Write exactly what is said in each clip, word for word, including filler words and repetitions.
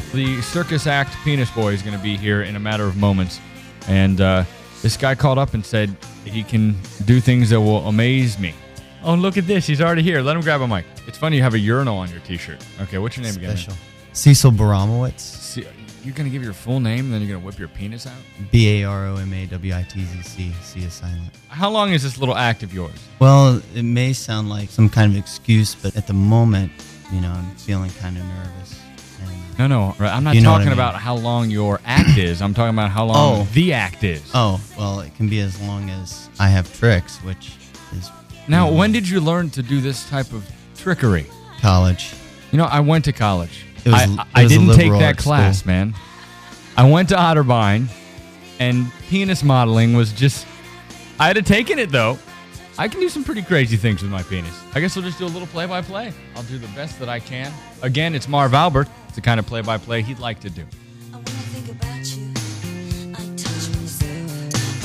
the circus act Penis Boy is going to be here in a matter of moments. And uh, this guy called up and said he can do things that will amaze me. Oh, look at this. He's already here. Let him grab a mic. It's funny you have a urinal on your T-shirt. Okay, what's your name Special. again? Cecil Baramowitz. See, you're going to give your full name and then you're going to whip your penis out? B A R O M A W I T Z C. C is silent. How long is this little act of yours? Well, it may sound like some kind of excuse, but at the moment, you know, I'm feeling kind of nervous. And, No, no. right, I'm not You know what talking I mean. about how long your act is. I'm talking about how long Oh. the act is. oh, well, it can be as long as I have tricks, which is Now, you know, when did you learn to do this type of trickery? college. You know, I went to college. It was- I, it I was a didn't take liberal that arts class, school. man. I went to Otterbein, and penis modeling was just... I had to taken it, though. I can do some pretty crazy things with my penis. I guess I'll just do a little play-by-play. I'll do the best that I can. Again, it's Marv Albert. It's the kind of play-by-play he'd like to do. I wanna think about you. I touch myself.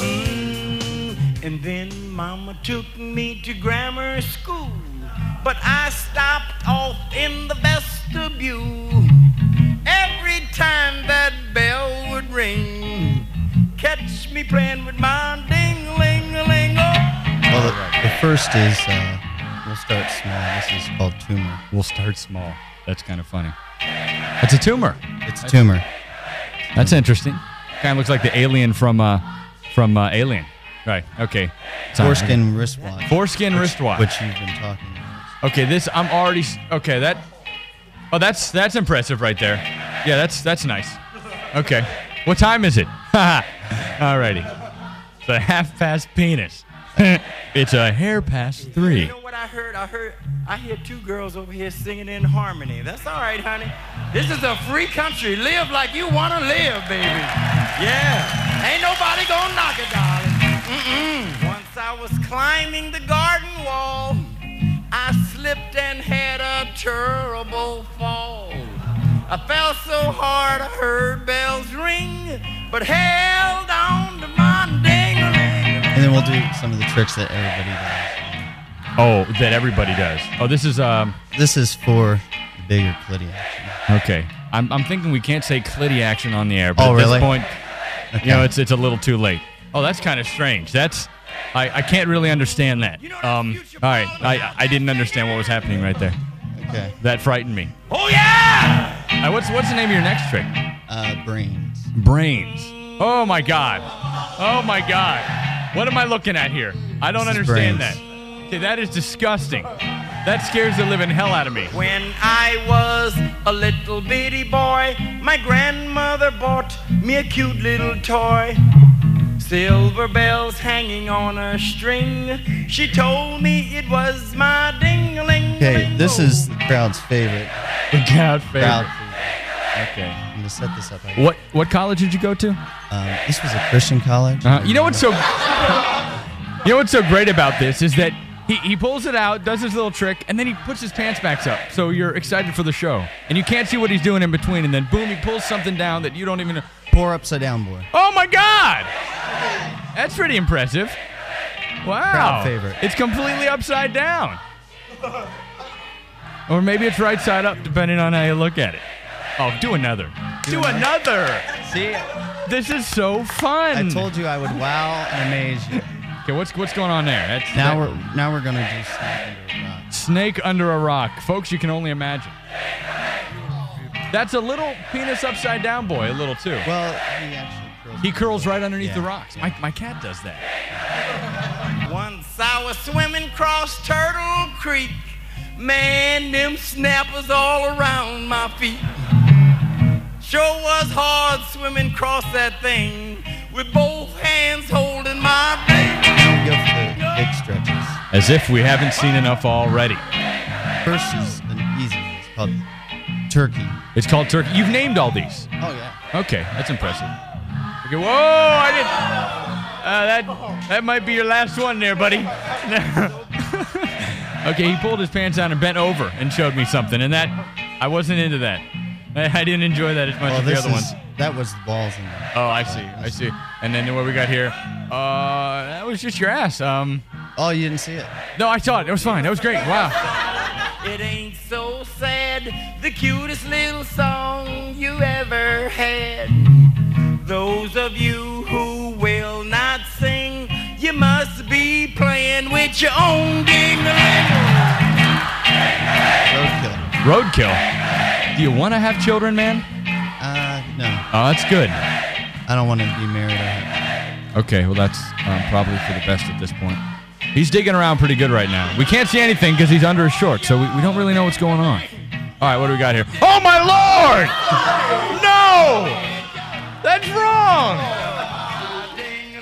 Mm, and then Mama took me to grammar school, but I stopped off in the vestibule. Every time that bell would ring, catch me playing with my ding-a-ling-a-ling. Well, the, the first is, uh, we'll start small. This is called tumor. We'll start small. That's kind of funny. It's a tumor. It's a tumor. That's interesting. Kind of looks like the alien from uh, from uh, Alien. Right. Okay. Sorry. Foreskin wristwatch. Foreskin wristwatch. Which you've been talking about. Okay. This I'm already. s- Okay. That. Oh, that's that's impressive right there. Yeah. That's that's nice. Okay. What time is it? Alrighty. It's a half past penis. It's a hair past three. You know what I heard? I heard, I hear two girls over here singing in harmony. That's all right, honey. This is a free country. Live like you want to live, baby. Yeah. Ain't nobody gonna knock it, darling. Mm-mm. Once I was climbing the garden wall, I slipped and had a terrible fall. I fell so hard I heard bells ring, but held on to my ding-a-ling. And then we'll do some of the tricks that everybody does. Oh, that everybody does. Oh, this is um. This is for the bigger clitty action. Okay. I'm I'm thinking we can't say clitty action on the air, but Oh, at this really? point, Okay. you know, it's it's a little too late. Oh, that's kind of strange. That's I, I can't really understand that. Um, all right, I I didn't understand what was happening right there. Okay. That frightened me. Oh, yeah! Uh, what's what's the name of your next trick? Uh, brains. Brains. Oh my God. Oh my God. What am I looking at here? I don't This is understand brains. that. Okay, that is disgusting. That scares the living hell out of me. When I was a little bitty boy, my grandmother bought me a cute little toy. Silver bells hanging on a string. She told me it was my ding-a-ling. Okay, this is the crowd's favorite. The crowd favorite. Crowd favorite. Okay. I'm gonna set this up. I What what college did you go to? Um, this was a Christian college. Uh, you know what's so You know what's so great about this is that he, he pulls it out, does his little trick, and then he puts his pants backs up. So you're excited for the show. And you can't see what he's doing in between, and then boom, he pulls something down that you don't even know. Pour upside down, boy. Oh my God! That's pretty impressive. Wow. Crowd favorite. It's completely upside down. Or maybe it's right side up, depending on how you look at it. Oh, do another. Do another. See, This is so fun. I told you I would wow and amaze you. Okay, what's what's going on there? That's, Now that- we're now we're gonna do snake under a rock. Snake under a rock. Folks, you can only imagine. That's a little penis upside down boy, a little too. Well, he actually curls. He curls right underneath Yeah. the rocks. My, my cat does that. Once I was swimming across Turtle Creek. Man, them snappers all around my feet. Sure was hard swimming across that thing with both hands holding my baby. Now we go for the big stretches. As if we haven't seen enough already. First is an easy one. It's called turkey. It's called turkey. You've named all these. Oh yeah. Okay, that's impressive. Okay, whoa, I didn't. Uh, that that might be your last one there, buddy. Okay, he pulled his pants down and bent over and showed me something, and that I wasn't into that. I, I didn't enjoy that as much Well, as the this other is ones. that was the balls in there. Oh, I see, I see. And then what we got here? Uh, that was just your ass. Um, Oh, you didn't see it. no, I saw it. It was fine. That was great. Wow. It ain't so sad had the cutest little song you ever had. Those of you who will not sing, you must be playing with your own ding-a-ling. Roadkill. Roadkill. Do you want to have children, man? Uh, no. Oh, that's good. I don't want to be married or have. Okay, well, that's um, probably for the best at this point. He's digging around pretty good right now. We can't see anything because he's under his shorts, so we, we don't really know what's going on. All right, what do we got here? Oh, my Lord! No! That's wrong!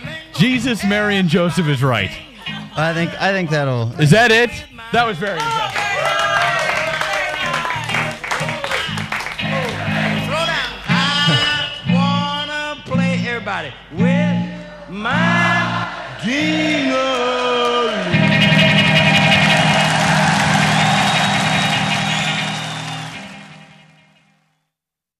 Jesus, Mary, and Joseph is right. I think I think that'll. Is that it? That was very impressive.